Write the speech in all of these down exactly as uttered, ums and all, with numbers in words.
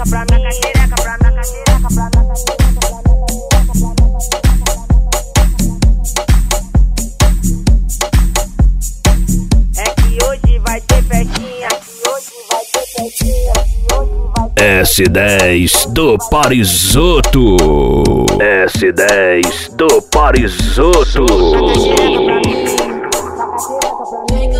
xereca pra mim, taca xereca pra mim, taca xereca pra mim. É que hoje vai ter festinha, que hoje vai ter festinha, que hoje vai ter S dez do Parisoto. S dez do Parisoto. taca xereca pra mim, taca xereca pra mim.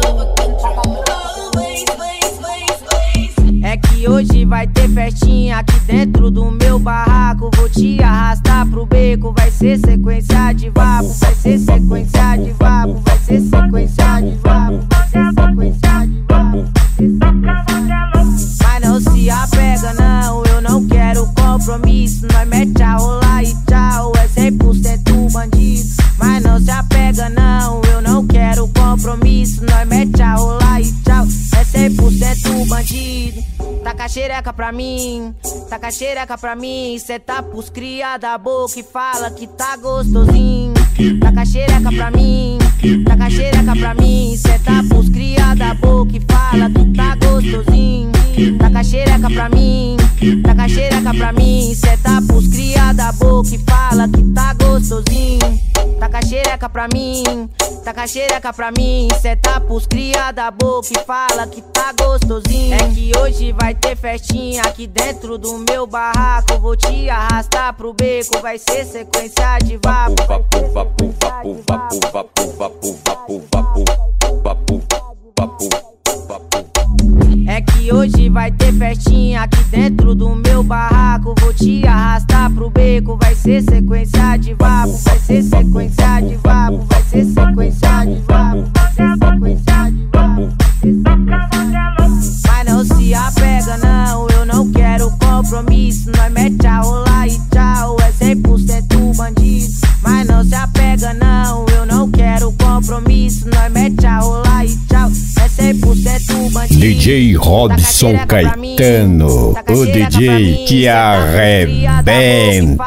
É que hoje vai ter festinha aqui dentro do meu barraco. Vou te arrastar pro beco, vai ser sequência de vapo, vai ser sequência de vapo, vai ser sequência de vapo, vai ser sequência de vapo. Mas não se apega não, eu não quero compromisso. Nós mete a rolar e tchau, é cem por cento bandido. Mas não se apega não, eu não quero compromisso. Nós mete a rolar e tchau, é cem por cento bandido. Taca xereca pra mim, taca xereca pra mim. Cê tá pros cria da boca e fala que tá gostosinho. Taca xereca pra mim, taca xereca pra mim. Cê tá pros cria da boca e fala que tá gostosinho. Taca xereca pra mim, taca xereca pra mim. Cê tá pros cria da boca e fala que tá gostosinho. Taca xereca pra mim, taca xereca pra mim. Cê tá pros cria da boca e fala que tá gostosinho. É que hoje vai ter festinha aqui dentro do meu barraco. Vou te arrastar pro beco, vai ser sequência de vapo. Vapo, vapo, vapo, vapo, vapo, vapo, vapo, vapo, vapo, vapo, vapo. É que hoje vai ter festinha aqui dentro do meu barraco. Vou te arrastar pro beco, vai ser sequência de vapo, vai ser sequência de vapo, vai ser sequência de vapo, vai ser sequência de vapo. Mas não se apega não, eu não quero compromisso. Nós mete a rolar e tchau, é cem por cento bandido. Mas não se apega não, eu não quero compromisso. Nós mete a rolar e tchau, é cem por cento bandido. D J Robson Caetano, o D J que arrebenta.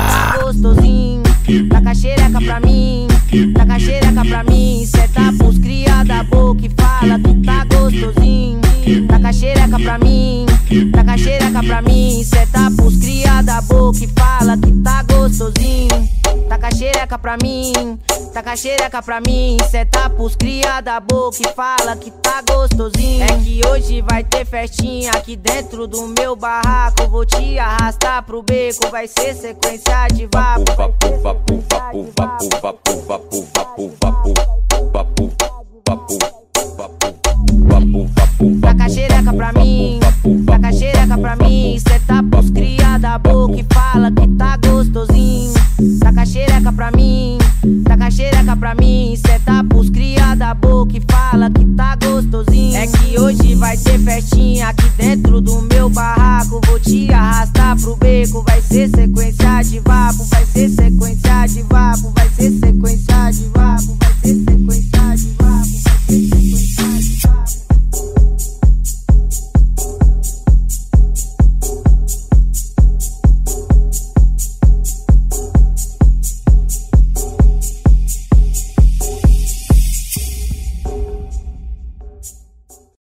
Taca xereca pra mim, taca xereca pra mim. Cê tá pros cria da boca e fala que tá gostosinho. Taca xereca pra mim, taca xereca pra mim. Cê tá pros cria da boca e fala que tá gostosinho. Taca xereca pra mim, taca xereca pra mim. Cê tá pros cria da boca e fala que tá gostosinho. É que hoje vai ter festinha aqui dentro do meu barraco. Vou te arrastar pro beco, vai ser sequência de vapo. Vapo, vapo, vapo, vapo, vapo, vapo, vapo, vapo, vapo, vapo, vapo, vapo, vapo. Taca xereca pra mim, taca xereca pra mim. Cê tá pros cria da boca e fala que tá gostosinho. Taca xereca pra mim, taca xereca pra mim. Cê tá pros cria da boca e fala que tá gostosinho. É que hoje vai ter festinha aqui dentro do meu barraco. Vou te arrastar pro beco, vai ser sequência de vapo.